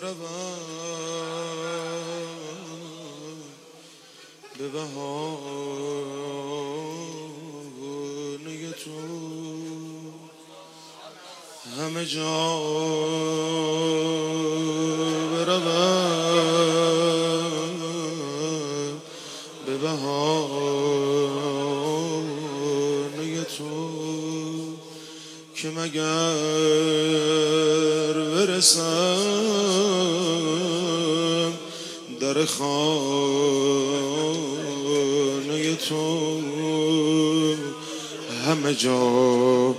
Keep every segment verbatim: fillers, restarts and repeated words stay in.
به بهانه تو همه جا بروم به بهانه تو که مگر برسم در خانه تو همه جا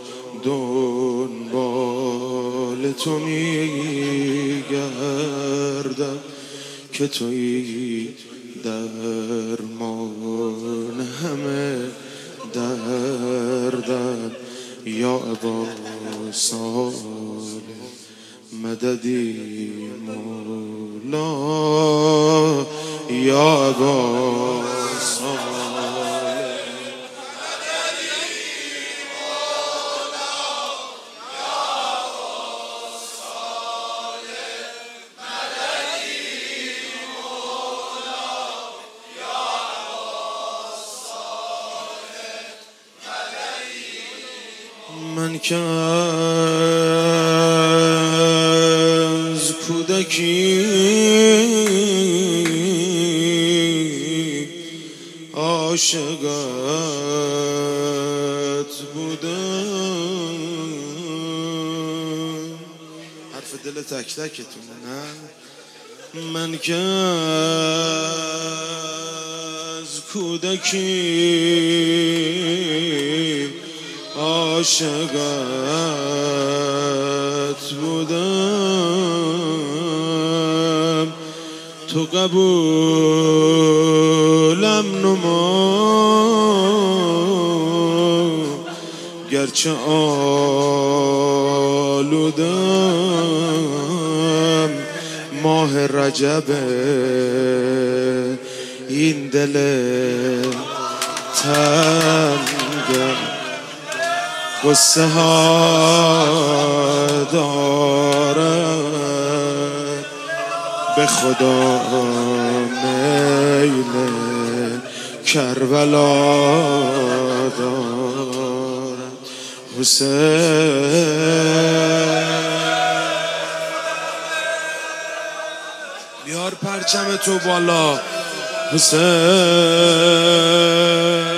دنبال تو میگردم که تویی درمان همه دردم یا ابا صالح مددی مولا یا ابا صالح مددی مولا یا ابا صالح مددی مولا یا ابا صالح مددی من که از کودکی عاشقت بودم حرف دل تک تکتونه نه من که از کودکی عاشقت بودم تو قبولم نما گرچه آلودم ماه رجب این دل تنگم قصه ها دارم به خدا میل کربلا دارم حسین بیار پرچم تو بالا حسین